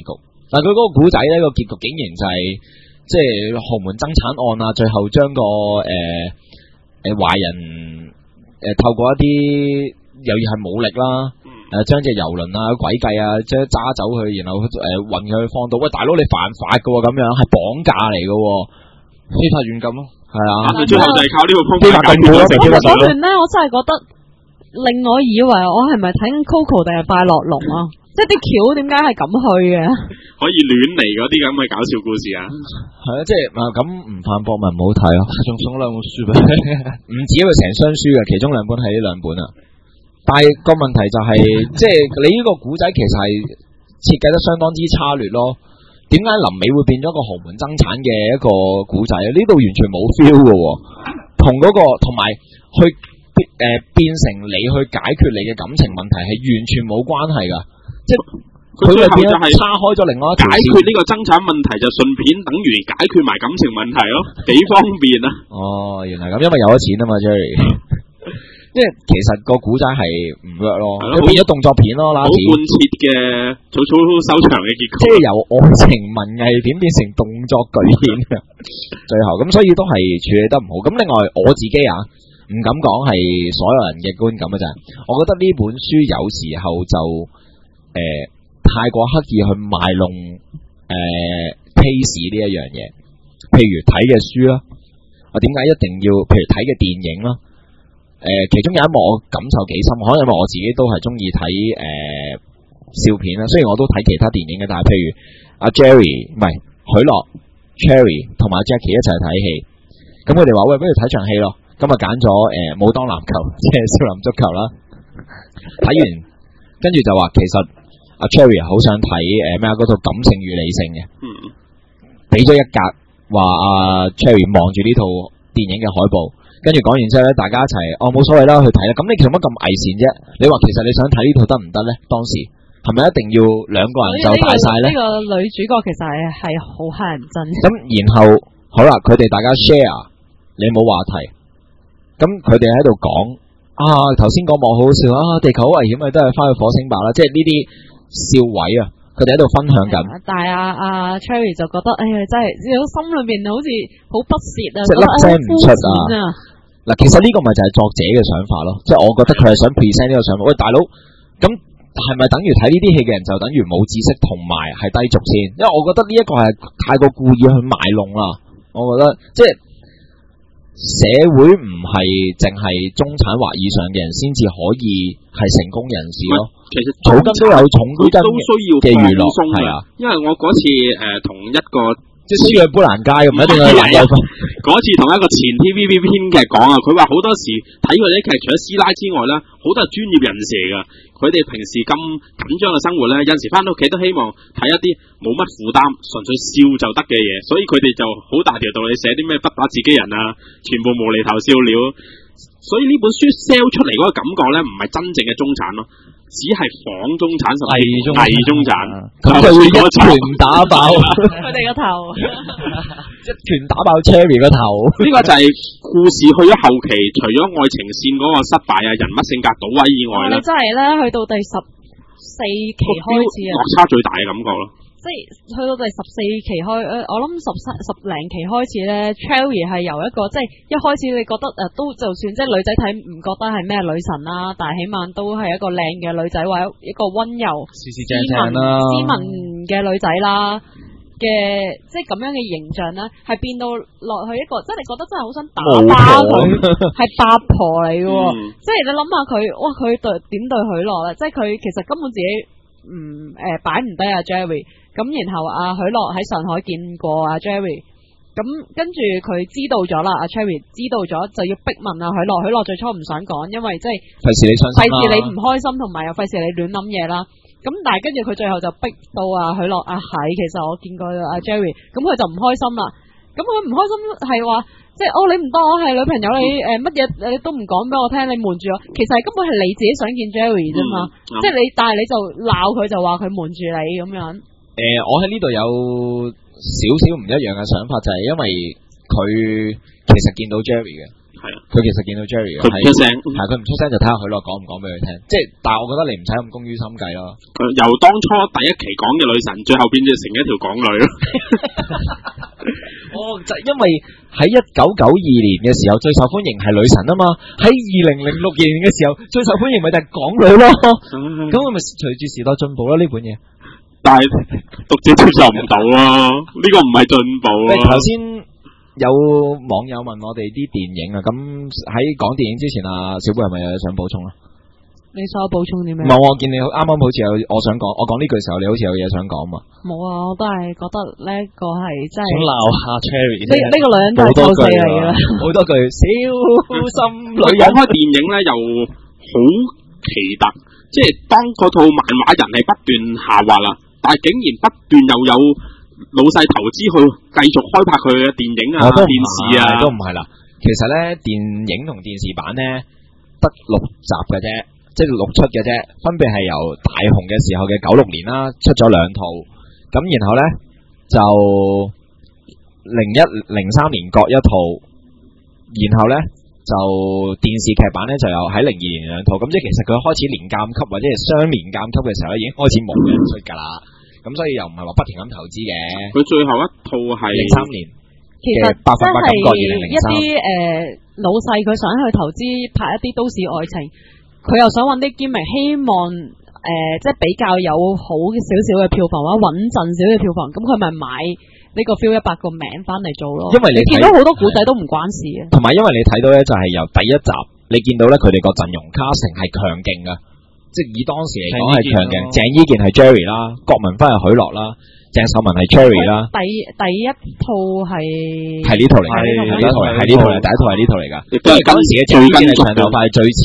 但係佢嗰個古仔咧個結局竟然就係、是、即係豪門爭產案啊，最後將個誒誒壞人誒、呃、透過一啲又要係武力啦，誒將隻遊輪啊詭計啊，將揸走佢，然後誒運佢去放到，喂大佬你犯法噶喎，咁樣係綁架嚟噶，非法軟禁咯，係啊， 最後就係靠呢個方法解決咗成嗰段咧，我真係覺得令我以為我係咪睇緊 Coco 定係快樂龍啊？即係啲橋點解係咁去嘅？ 可以亂嚟嗰啲咁嘅搞笑故事啊！ 係啊，即係咁唔犯博咪唔好睇咯， 仲送兩本書俾唔止佢成箱書嘅，其中兩本係呢兩本啊。但係個問題就係、是，即係你呢個古仔其實係設計得相當之差劣咯。點解臨尾會變咗個豪門爭產嘅一個古仔啊？呢度完全冇 feel 嘅，同嗰、那個同埋去誒、呃、變成你去解決你嘅感情問題係完全冇關係噶。即係佢最後就係岔開咗另外一條線， 解決呢個爭產問題就順便等於解決埋感情問題咯，幾方便啊！ 哦，原來咁，因為有咗錢啊嘛 ，Jerry。即係其實個古仔係唔 work 咯，佢變咗動作片咯， 好貫徹嘅草草收場嘅結局， 即係由愛情文藝片變成動作巨片最後咁，所以都係處理得唔好。咁另外我自己啊，唔敢講係所有人嘅觀感啊，就係我覺得呢本書有時候就誒、呃、太過刻意去賣弄誒 taste 呢一樣嘢，譬如睇嘅書啦，我點解一定要譬如睇嘅電影啦。誒、呃，其中有一幕我感受幾深，可能因為我自己都係中意睇誒笑片啦。雖然我都睇其他電影嘅，但係譬如阿 Jerry 唔係許樂 Cherry 同埋 Jackie 一齊睇戲，咁佢哋話喂，不如睇場戲咯。今日揀咗誒武當籃球，即係少林足球啦。睇完，跟住就話其實阿 Cherry 好想睇誒咩啊嗰套感性與理性嘅，俾咗一格話阿 Cherry 望住呢套電影嘅海報。跟住講完之後咧，大家一齊哦冇所謂啦，去睇啦。咁你做乜咁偽善啫？你話其實你想睇呢套得唔得咧？當時係咪一定要兩個人就大晒咧？ 呢、這個這個女主角其實係係好乞人憎。 咁然後好啦，佢哋大家 share，你冇話題。咁佢哋喺度講啊，頭先嗰幕好好笑啊，地球好危險啊，都係翻去火星吧啦。即係呢啲笑位啊，佢哋喺度分享緊。但係阿阿 Cherry 就覺得，哎呀，真係心裏面好似好不屑啊， 即係粒聲唔出啊。嗱，其實呢個咪就係作者嘅想法咯，即係我覺得佢係想 present 呢個想法。喂，大佬，咁係咪等於睇呢啲戲嘅人就等於冇知識同埋係低俗先？因為我覺得呢一個係太過故意去賣弄啦。我覺得即係社會唔係淨係中產或以上嘅人先至可以係成功人士咯。 其實草根都有重根都需要嘅娛樂，係啊。 因為我嗰次誒同、呃、一個。 即係輸去砵蘭街咁，唔一定去蘭有分。 嗰次同一個前 T V B 編劇講啊，佢話好多時睇佢哋啲劇，除咗師奶之外咧，好多係專業人士嚟噶。佢哋平時咁緊張嘅生活咧，有陣時翻到屋企都希望睇一啲冇乜負擔、純粹笑就得嘅嘢，所以佢哋就好大條道理寫啲咩不打自己人啊，全部無厘頭笑料。所以呢本書 sell 出嚟嗰個感覺咧，唔係真正嘅中產咯，只係仿中產甚至偽中產， 咁就會一拳打爆佢哋個頭， 一拳打爆 Cherry 個頭。 呢個就係故事去咗後期，除咗愛情線嗰個失敗啊、人物性格倒位以外咧， 真係咧去到第十四期開始啊， 落差最大嘅感覺咯。 即係去到第十四期開，我諗十三十零期開始咧 Cherry 係由一個即係一開始你覺得誒都就算即係女仔睇唔覺得係咩女神啦，但係起碼都係一個靚嘅女仔或者一個溫柔斯斯正正啦斯文嘅女仔啦嘅，即係咁樣嘅形象咧，係變到落去一個即係你覺得真係好想打巴佢，係八婆嚟嘅，嗯、即係你諗下佢，哇佢對點對許諾咧，即係佢其實根本自己唔誒擺唔低阿 Jerry。咁然後阿許諾喺上海見過阿 Jerry， 咁跟住佢知道咗啦，阿 Cherry 知道咗就要逼問阿許諾，許諾最初唔想講，因為即係費事你傷心啦，費事你唔開心，同埋又費事你亂諗嘢啦。咁但係跟住佢最後就逼到阿許諾阿係，其實我見過阿 Jerry， 咁佢就唔開心啦。咁佢唔開心係話，即係哦你唔當我係女朋友，你誒乜嘢你都唔講俾我聽，你瞞住我，其實係根本係你自己想見 Jerry 啫嘛，嗯嗯、即係你但係你就鬧佢就話佢瞞住你咁樣。 誒、呃，我喺呢度有少少唔一樣嘅想法，就係、是、因為佢其實見到 Jerry 嘅， 係啊， 佢其實見到 Jerry 佢唔出聲， 係佢唔出聲就睇下許諾講唔講俾佢聽。即係，但係我覺得你唔使咁功於心計咯。 由當初第一期講嘅女神，最後變咗成一條港女咯。 哦，就因為喺一九九二年嘅時候最受歡迎係女神啊嘛，喺二零零六年嘅時候最受歡迎咪就係港女咯。咁我咪隨住時代進步咯呢本嘢。 但係讀者接受唔到啊，呢個唔係進步啊。 頭先有網友問我哋啲電影啊，咁喺講電影之前啊，小貝係咪有嘢想補充啊？ 你想我補充啲咩？ 冇，我見你啱啱好似有，我想講，我講呢句時候，你好似有嘢想講嘛？ 冇啊，我都係覺得呢個係真係想鬧下 Cherry。 呢呢個女人都係臭死你㗎啦！ 好多句小心女人。 講開電影咧，又好奇特，即係當嗰套漫畫人係不斷下滑啦，但係竟然不斷又有老細投資去繼續開拍佢嘅電影啊、電視啊， 都唔係啦。其實咧，電影同電視版咧得六集嘅啫。即係六出嘅啫，分別係由大紅嘅時候嘅九六年啦，出咗兩套，咁然後咧就零一零三年各一套，然後咧就電視劇版咧就有喺零二年兩套，咁即係其實佢開始年鑑級或者係雙年鑑級嘅時候咧，已經開始冇人出㗎啦，咁所以又唔係話不停咁投資嘅。 佢最後一套係零三年嘅百分百感覺二零零三。 一啲誒老細佢想去投資拍一啲都市愛情。佢又想揾啲 gimmick，希望誒、呃、即係比較有好少少嘅票房或者穩陣少嘅票房，咁佢咪買呢個 Feel 一百個名翻嚟做咯。因為你見到好多古仔都唔關事嘅。 同埋因為你睇到咧，就係由第一集你見到咧，佢哋個陣容卡成係強勁嘅，即係以當時嚟講係強勁。鄭伊健係 Jerry 啦，郭文輝係許諾啦。鄭秀文係 Cherry 啦， 第第一套係係呢套嚟，係呢套嚟，係呢套嚟，第一套係呢套嚟噶。 亦都係嗰陣時嘅最跟長頭髮最似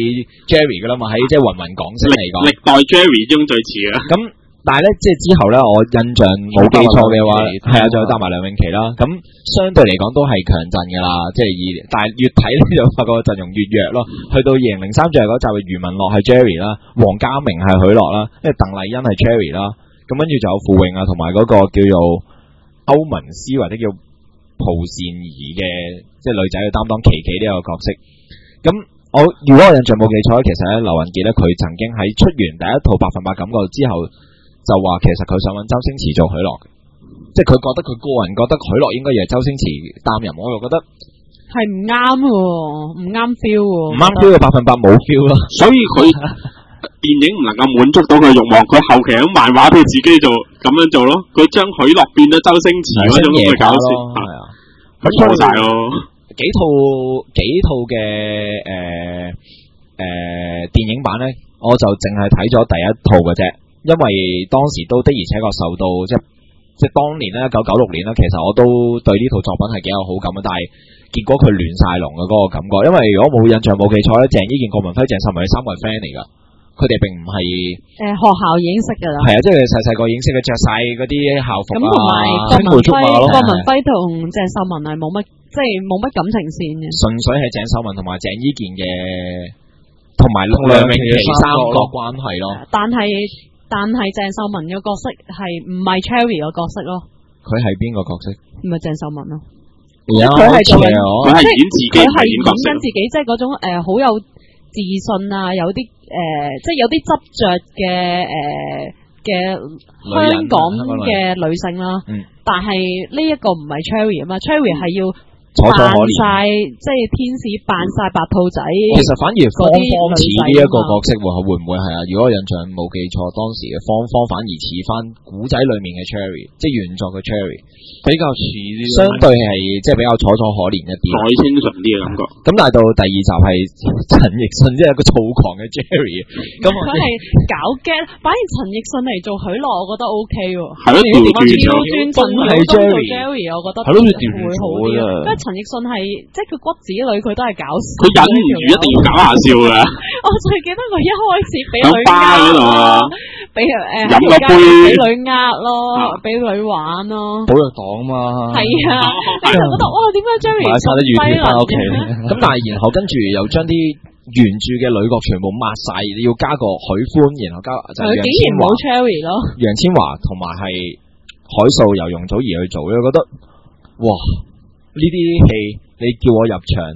Jerry 噶啦嘛，喺即係芸芸港星嚟講， 歷代 Jerry 中最似啊。 咁但係咧，即係之後咧，我印象冇記錯嘅話，係啊，仲有搭埋梁詠琪啦。咁相對嚟講都係強陣噶啦，即係以，但係越睇咧就發覺陣容越弱咯。去到二零零三最後嗰集嘅余文樂係 Jerry 啦，黃家明係許諾啦，跟住鄧麗欣係 Cherry 啦。咁跟住就有傅穎啊，同埋嗰個叫做歐文詩或者叫蒲善儀嘅，即係女仔去擔當琪琪呢個角色。咁我如果我印象冇記錯咧，其實咧劉雲傑咧佢曾經喺出完第一套百分百感覺之後，就話其實佢想揾周星馳做許諾，即係佢覺得佢個人覺得許諾應該要係周星馳擔任，我又覺得係唔啱喎，唔啱 feel 喎， 唔啱 feel 嘅百分百冇 feel 咯， 所以佢。電影唔能夠滿足到佢欲望，佢後期喺漫畫俾自己做咁樣做咯。佢將許諾變咗周星馳嗰種嘅搞笑，係啊，咁錯晒咯。 幾套幾套嘅誒誒電影版咧，我就淨係睇咗第一套嘅啫，因為當時都的而且確受到即係即係當年咧一九九六年咧，其實我都對呢套作品係幾有好感嘅，但係結果佢亂晒龍嘅嗰個感覺，因為如果冇印象冇記錯咧，鄭伊健、郭文輝、鄭秀文佢三個係 friend 嚟㗎。佢哋並唔係誒學校已經識㗎啦，係啊，即係細細個已經識佢着晒嗰啲校服啊，青梅竹馬咯。郭文輝同鄭秀文係冇乜，即係冇乜感情線嘅，純粹係鄭秀文同埋鄭伊健嘅，同埋梁詠琪三個關係咯。但係但係鄭秀文嘅角色係唔係 Cherry 嘅角色咯？佢係邊個角色？唔係鄭秀文咯，佢係做緊，佢係演自己，佢係演緊自己，即係嗰種誒好有自信啊，有啲。誒、呃，即係有啲執着嘅誒嘅香港嘅女性啦，嗯、但係呢一個唔係 Cherry 啊嘛 ，Cherry 係要扮晒即係天使扮晒白兔仔。其實反而芳芳似呢一個角色喎，會唔會係啊？如果我印象冇記錯，當時嘅芳芳反而似翻古仔裏面嘅 Cherry， 即係原作嘅 Cherry， 比較似啲，相對係即係比較楚楚可憐一啲，再清純啲嘅感覺。咁但係到第二集係陳奕迅，即係一個躁狂嘅 Jerry， 咁佢係搞 get， 反而陳奕迅嚟做許諾，我覺得 O K 喎。係咯，調轉咗，真係 Jerry， 我覺覺得係咯，調轉咗嘅。因為陳奕迅係即係佢骨子裏佢都係搞笑，佢忍唔住一定要搞下笑㗎。我最記得佢一開始俾女呃嗰度啊，俾誒飲個杯俾女呃咯，俾女玩咯，保育黨嘛。係啊，你就覺得哇，點解 Jerry 咁低能嘅？咁但係然後跟住又將啲原著嘅女角全部抹晒，你要加個許歡，然後加就係楊千嬅 Cherry 咯，楊千嬅同埋係海素由容祖兒去做，我覺得哇！呢啲戲你叫我入場，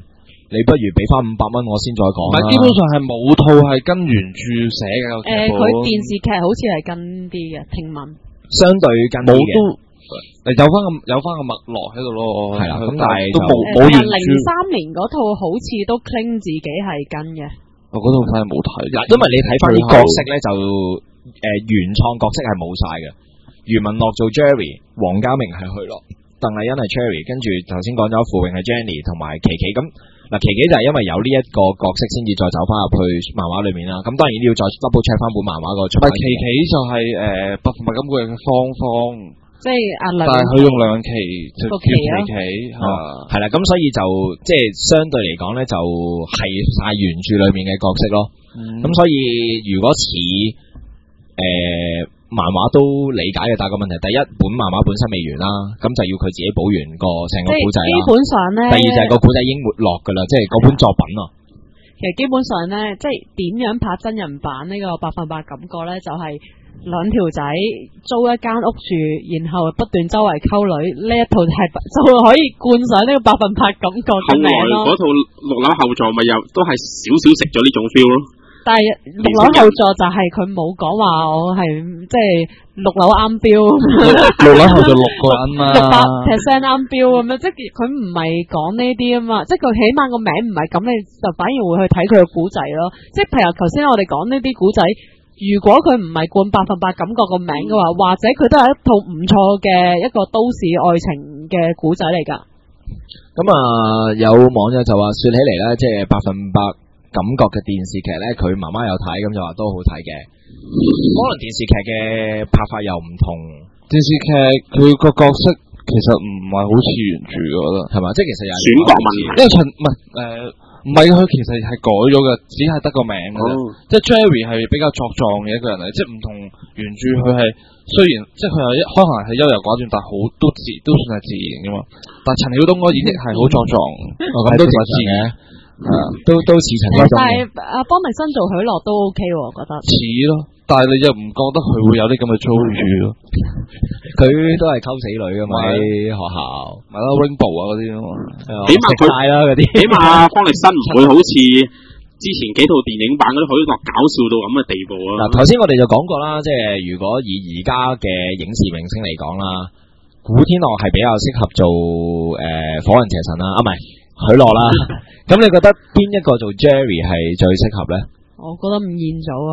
你不如俾翻五百蚊我先再講啦。 基本上係冇套係跟原著寫嘅。 誒，佢電視劇好似係跟啲嘅，聽聞。 相對跟啲嘅。 有翻個有翻個脈絡喺度咯。 係啦，咁但係都冇冇原著。 零三年嗰套好似都 claim 自己係跟嘅。 我嗰套反而冇睇。 嗱，因為你睇翻啲角色咧，就誒原創角色係冇晒嘅。余文樂做 Jerry， 黃家明係許樂，鄧麗欣係 Cherry， 跟住頭先講咗傅穎係 Jenny 同埋琪琪。咁嗱，琪琪就係因為有呢一個角色先至再走翻入去漫畫裏面啦。咁當然要再 double check 翻本漫畫個出版。 唔係琪琪就係誒百分百金句嘅芳芳， 即係阿梁。 但係佢用梁詠琪就叫琪琪嚇， 係啦。咁所以就即係相對嚟講咧，就係晒原著裏面嘅角色咯。咁、嗯、所以如果似誒。呃漫畫都理解嘅，但係個問題，第一本漫畫本身未完啦，咁就要佢自己補完個成個古仔啦。基本上咧，第二就係個古仔已經沒落噶啦，即係嗰本作品啊。 其實基本上咧，即係點樣拍真人版呢個百分百感覺咧，就係兩條仔租一間屋住，然後不斷周圍溝女，呢一套係就可以冠上呢個百分百感覺嘅名咯。 後來嗰套六樓後座咪又都係少少食咗呢種 feel 咯。 但係六樓後座就係佢冇講話我係即係六樓啱標， 六樓後座六個人嘛， 六百 percent 啱標咁樣，即係佢唔係講呢啲啊嘛，即係佢起碼個名唔係咁，你就反而會去睇佢嘅古仔咯。即係譬如頭先我哋講呢啲古仔，如果佢唔係冠百分百感覺個名嘅話，或者佢都係一套唔錯嘅一個都市愛情嘅古仔嚟㗎。 咁啊，有網友就話說起嚟咧，即係百分百感覺嘅電視劇咧，佢媽媽有睇，咁就話都好睇嘅。可能電視劇嘅拍法又唔同， 電視劇佢個角色其實唔係好似原著，我覺得係嘛？即係其實有選角問題， 因為陳唔係誒唔係佢其實係改咗嘅，只係得個名嘅啫。Oh. 即係 Jerry 係比較作狀嘅一個人嚟，即係唔同原著佢係雖然即係佢係可能係優柔寡斷，但係好都自都算係自然嘅嘛。但係陳曉東嗰個演繹係好作狀，咁都自然嘅。 係啊，都都似陳曉東。 但係阿方力申做許樂都 OK 喎，我覺得。似咯，但係你又唔覺得佢會有啲咁嘅遭遇咯？ 佢都係溝死女噶嘛喺學校， 咪咯 Rainbow 啊嗰啲咯， 起碼佢啦嗰啲，起碼方力申唔會好似之前幾套電影版嗰啲許樂搞笑到咁嘅地步啊！ 嗱，頭先我哋就講過啦，即係如果以而家嘅影視明星嚟講啦，古天樂係比較適合做誒、呃、火雲邪神啦，啊唔係許樂啦。咁你覺得邊一個做 Jerry 係最適合咧？ 我覺得吳彥祖咯，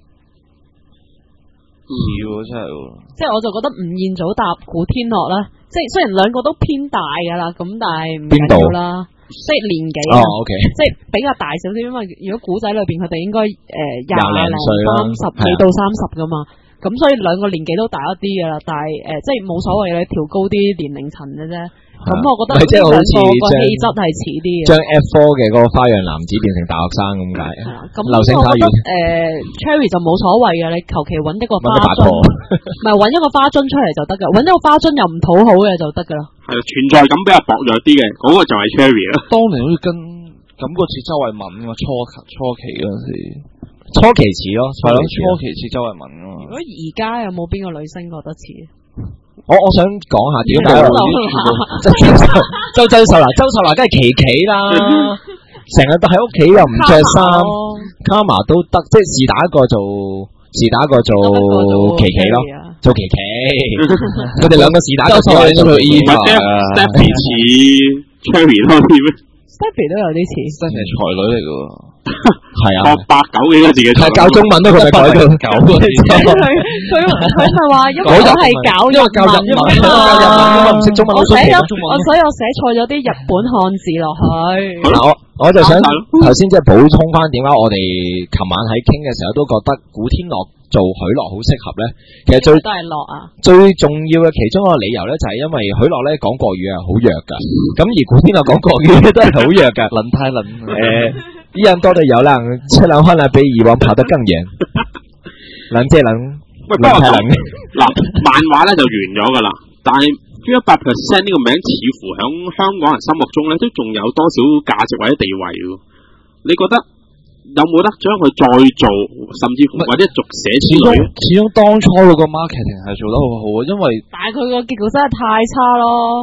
似喎真係， 即係我就覺得吳彥祖搭古天樂啦，即係雖然兩個都偏大噶啦，咁但係唔緊要啦，即係年紀啊， 哦 okay、 即係比較大少少，因為如果古仔裏邊佢哋應該誒廿零歲啦， 三十幾到三十噶嘛，咁所以兩個年紀都大一啲噶啦，但係誒、呃、即係冇所謂嘅，調高啲年齡層嘅啫。咁我覺得即係好似個氣質係似啲嘅，將 F 四 嘅嗰個花樣男子變成大學生咁解。 咁流星花園誒 Cherry 就冇所謂嘅，你求其揾一個花樽，唔係揾一個花樽出嚟就得噶，揾一個花樽又唔討好嘅就得噶啦。係存在感比較薄弱啲嘅，嗰、那個就係 Cherry 啦。 當年好似跟感覺似周慧敏啊，初初期嗰陣時， 初期似咯，係咯， 初期似周慧敏啊。 如果而家有冇邊個女星覺得似？ 我我想講下點解周秀周周秀娜，周秀娜梗係琪琪啦，成日都喺屋企又唔着衫，卡瑪都得，即係是打一個做是打一個做琪琪咯，做琪琪，佢哋兩個是打一個做 Eva，Stephy 似 Cherry 咯啲咩 ？Stephy 都有啲似 ，Stephy 係才女嚟噶。 係啊， 八九幾個字嘅，係教中文都佢咪改到九個字。 佢佢佢咪話，因為我係教日文，教日文嘛，唔識中文都寫咗，我所以我寫錯咗啲日本漢字落去。 嗱，我我就想頭先即係補充翻，點解我哋琴晚喺傾嘅時候都覺得古天樂做許樂好適合咧？其實最都係樂啊。最重要嘅其中一個理由咧，就係因為許樂咧講國語係好弱噶，咁而古天樂講國語都係好弱噶，輪太輪誒。一樣多的有量，車輛可能比以往跑得更遠。冷即冷， 喂，不過嗱，漫畫咧就完咗噶啦，但係一百 percent 呢個名似乎喺香港人心目中咧都仲有多少價值或者地位嘅？你覺得有冇得將佢再做，甚至乎或者續寫之類？ 始終當初嗰個 marketing 係做得好好啊，因為但係佢個結局真係太差咯。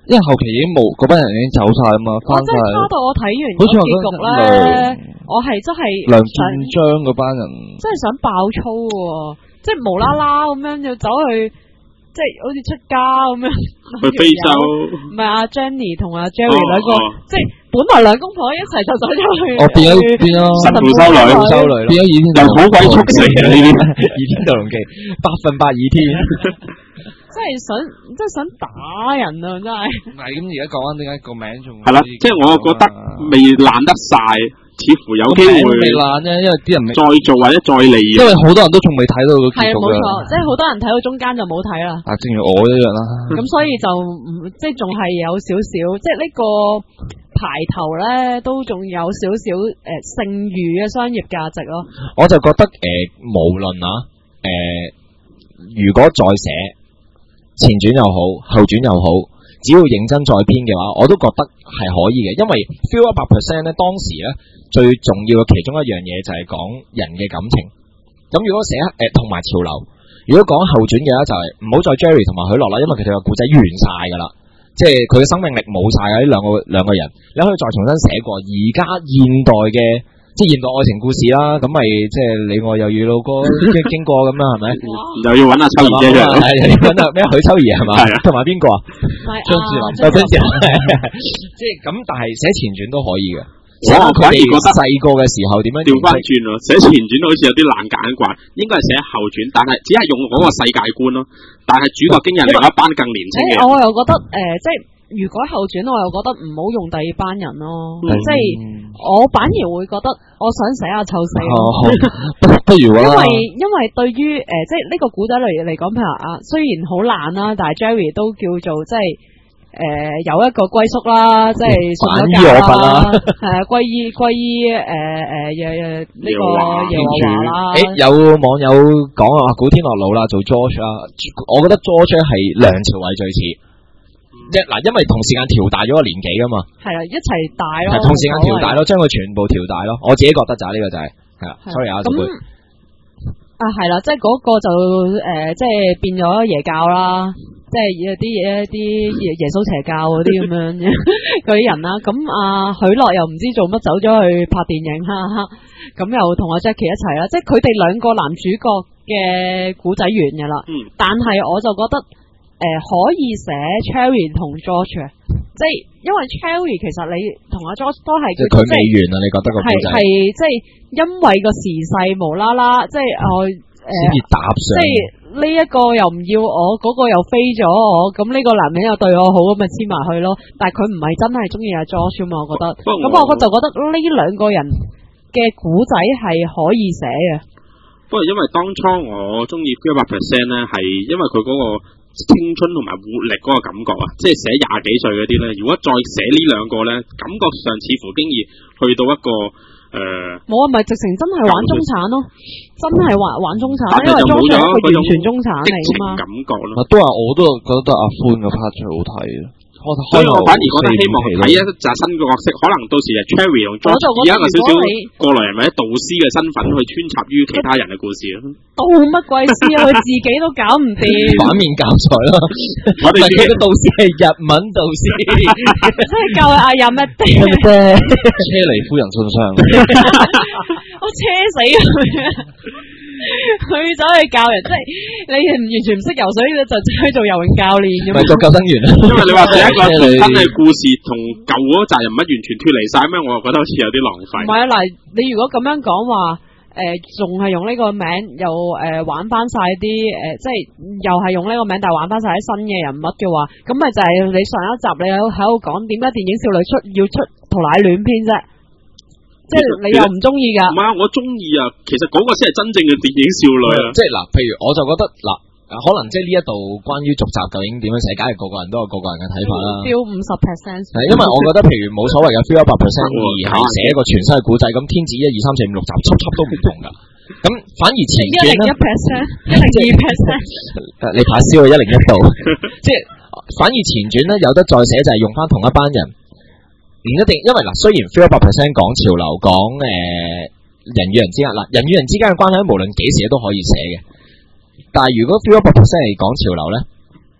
因為後期已經冇嗰班人已經走晒啊嘛，翻晒。 我真係差到我睇完個結局咧，我係真係梁建章嗰班人， 真係想爆粗喎！即係無啦啦咁樣要走去，即係好似出家咁樣去非洲。 唔係阿 Jenny 同阿 Jerry 兩個，即係本來兩公婆一齊就走咗去。 我變咗變咗神父修女， 修女變咗倚天， 又好鬼速成嘅呢啲倚天屠龍記，百分百倚天。 真係想，真係想打人啊！真係。 唔係咁，而家講翻點解個名仲係啦，即係我覺得未爛得晒，似乎有機會未爛啫，因為啲人再做或者再利用。 因為好多人都仲未睇到個結局係冇錯，即係好多人睇到中間就冇睇啦。 啊，正如我一樣啦。 咁所以就唔即係仲係有少少，即係呢個排頭咧都仲有少少誒剩餘嘅商業價值咯。 我就覺得誒、呃，無論啊誒、呃，如果再寫。前傳又好，後傳又好，只要認真再編嘅話，我都覺得係可以嘅。因為 feel 一百 percent 咧，當時咧最重要嘅其中一樣嘢就係講人嘅感情。咁如果寫誒同埋潮流，如果講後傳嘅話，就係唔好再 Jerry 同埋許樂啦，因為佢哋個故仔完晒噶啦，即係佢嘅生命力冇晒啊！呢兩個兩個人，你可以再重新寫過。而家現代嘅。即係現代愛情故事啦，咁咪即係你我又遇到過即係經過咁啦，係咪？ 又要揾阿秋兒姐啫， 係又要揾阿咩許秋兒係嘛？係啊，同埋邊個啊？ 張智霖，張智霖，即係咁，但係寫前傳都可以嘅。 我反而覺得細個嘅時候點樣調翻轉咯，寫前傳好似有啲爛揀慣，應該係寫後傳，但係只係用嗰個世界觀咯。但係主角經人另一班更年輕嘅。 我又覺得誒，即係。如果後傳，我又覺得唔好用第二班人咯，嗯、即係我反而會覺得我想寫下湊四咯。 不如因為因為對於誒、呃，即係呢個古仔嚟嚟講，譬如啊，雖然好爛啦，但係 Jerry 都叫做即係誒、呃、有一個歸宿啦，即係信咗教啦，係啊，歸依歸依誒誒誒呢個耶和華啦。誒、 欸、有網友講啊，古天樂老啦做 George 啦，我覺得 George 係梁朝偉最似。即嗱，因為同時間調大咗個年紀噶嘛，係啊，一齊大咯， 同時間調大咯，將佢全部調大咯，我自己覺得就係呢個就係係啦，sorry 啊，咁啊係啦，即係嗰個就誒，即係變咗耶教啦，即係有啲嘢一啲耶耶穌邪教嗰啲咁樣嗰啲人啦，咁啊許樂又唔知做乜走咗去拍電影哈哈，咁又同阿 Jackie 一齊啦，即係佢哋兩個男主角嘅古仔完噶啦，嗯，但係我就覺得。誒、呃，可以寫 Cherry 同 George， 即係因為 Cherry 其實你同阿 George 都係佢未完啊，你覺得個故仔係即係因為個時勢無啦啦，即係我誒， 搭上即係呢一個又唔要我，嗰、那個又飛咗我，咁呢個男人又對我好，咁咪黐埋去咯。但係佢唔係真係中意阿 George 嘛，我覺得。咁我就覺得呢兩個人嘅古仔係可以寫嘅。 不過因為當初我中意一百 percent 咧，係因為佢嗰、那個。青春同埋活力嗰個感覺啊，即係寫廿幾歲嗰啲咧，如果再寫呢兩個咧，感覺上似乎經已去到一個誒，冇啊，咪直情真係玩中產咯，真係玩玩中產，因為中產佢完全中產嚟噶嘛，感覺咯， 都話我都覺得阿歡嘅 part 最好睇啊。 所以我反而覺得希望睇一集新嘅角色，可能到時係 Cherry 同 George 以一個少少過來人或者導師嘅身份去穿插於其他人嘅故事咯。 導乜鬼師啊？佢自己都搞唔掂。 反面教材咯，我哋嘅導師係日文導師， 即係教佢阿飲乜啲啫？ 車厘夫人信箱， 我車死佢！佢走去教人，即係你完全唔識游水，就走去做游泳教練咁。咪做救生員啦。 因為你話第一個新嘅故事同舊嗰集人物完全脫離晒咩？我又覺得好似有啲浪費。唔係啊，嗱，你如果咁樣講話，誒、呃，仲係用呢個名，又誒、呃、玩翻晒啲誒，即係又係用呢個名，但係玩翻晒啲新嘅人物嘅話，咁咪就係你上一集你喺度講點解電影少女出要出同奶戀篇啫？即係你又唔中意噶？唔係啊，我中意啊。其實嗰個先係真正嘅電影少女啊。 即係嗱，譬如我就覺得嗱，可能即係呢一度關於續集究竟點樣寫，假如個個人都有個個人嘅睇法啦。feel 五十 percent。係因為我覺得譬如冇所謂嘅 feel 一百 percent，而係寫一個全新嘅古仔，咁天子一二三四五六集，輯輯都唔同噶。咁反而前傳咧，一零一 percent， 一零二 percent。你怕燒啊一零一度，即係反而前傳咧有得再寫就係用翻同一班人。唔一定，因為嗱，雖然 feel 一百 percent 講潮流，講誒、呃、人與人之間，嗱人與人之間嘅關係，無論幾時都可以寫嘅。但係如果 feel 一百 percent 係講潮流咧，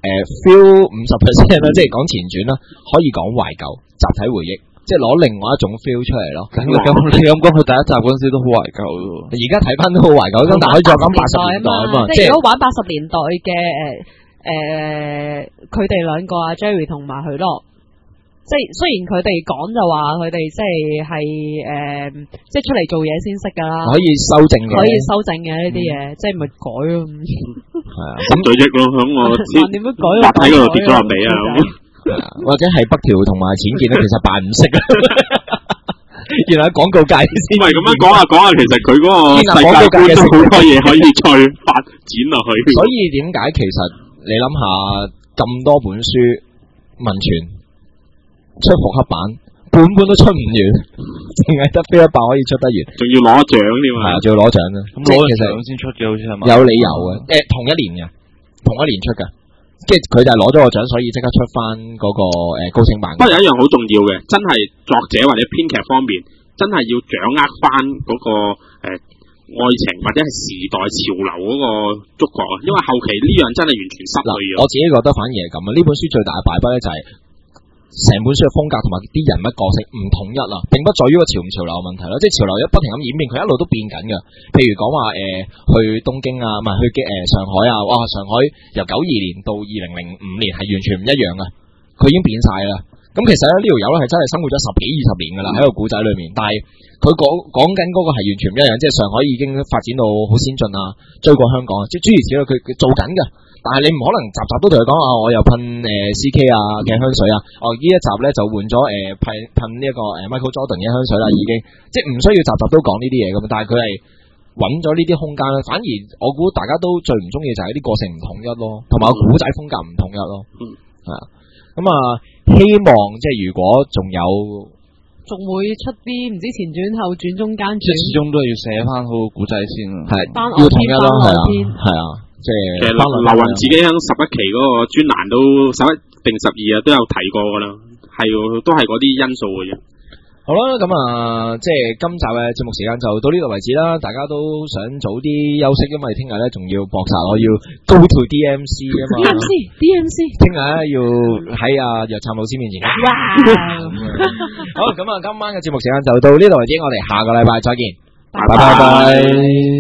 feel 五十 percent 啦，即係講前傳啦，可以講懷舊集體回憶，即係攞另外一種 feel 出嚟咯。 咁你咁你咁講，佢第一集嗰陣時都好懷舊喎。 而家睇翻都好懷舊，咁但係可以再講八十年代啊嘛， 即係如果玩八十年代嘅誒誒，佢哋兩個啊 Jerry 同埋許樂。即係雖然佢哋講就話佢哋即係係誒，即係出嚟做嘢先識噶啦， 可以修正嘅， 可以修正嘅呢啲嘢，即係咪改咯？ 係啊， 咁對益咯，響我點樣改？ 滑梯嗰度跌咗落地啊， 或者係北條同埋淺見咧，其實扮唔識啊。原來喺廣告界先。 唔係咁樣講下講下，其實佢嗰個世界觀都好多嘢可以再發展落去。 所以點解其實你諗下咁多本書文傳？出復刻版，本本都出唔完，淨係得飛一百可以出得完， 仲要攞獎添啊！ 係啊，仲要攞獎啊！咁攞其實先出嘅，好似係嘛？ 有理由嘅，誒、呃，同一年嘅，同一年出嘅，即係佢就係攞咗個獎，所以即刻出翻嗰、那個誒、呃、高清版。不過有一樣好重要嘅，真係作者或者編劇方面，真係要掌握翻嗰、那個誒、呃、愛情或者係時代潮流嗰個觸覺啊！因為後期呢樣真係完全失去咗。 我自己覺得反而係咁啊！呢本書最大嘅敗筆咧就係、是。成本書嘅風格同埋啲人物角色唔統一啦，並不在於個潮唔潮流嘅問題啦，即係潮流一不停咁演變，佢一路都變緊嘅。譬如講話誒去東京啊，唔係去嘅誒、呃、上海啊，哇！上海由九二年到二零零五年係完全唔一樣嘅，佢已經變晒啦。咁其實咧呢條友咧係真係生活咗十幾二十年噶啦喺個古仔裏面，但係佢講講緊嗰個係完全唔一樣，即係上海已經發展到好先進啊，追過香港啊，即係諸如此類，佢佢做緊嘅。但係你唔可能集集都同佢講啊，我又噴誒 C K 啊嘅香水啊，哦呢一集咧就換咗誒噴噴呢一個誒 Michael Jordan 嘅香水啦，已經即係唔需要集集都講呢啲嘢咁，但係佢係揾咗呢啲空間咧，反而我估大家都最唔中意就係啲個性唔統一咯，同埋個古仔風格唔統一咯，係啊，咁啊希望即係如果仲有仲會出啲唔知前傳後傳中間傳， 即係始終都係要寫翻好個古仔先啊， 係要統一咯，係啊係啊。即係其實劉劉雲自己喺十一期嗰個專欄都十一定十二啊都有提過噶啦，係都係嗰啲因素嘅啫。 好啦，咁啊，即係今集嘅節目時間就到呢度為止啦。大家都想早啲休息，因為聽日咧仲要搏殺，我要 go to D M C 啊嘛。D M C D M C，聽日咧要喺阿藥杉老師面前。哇！好，咁啊，今晚嘅節目時間就到呢度為止，我哋下個禮拜再見。拜拜拜。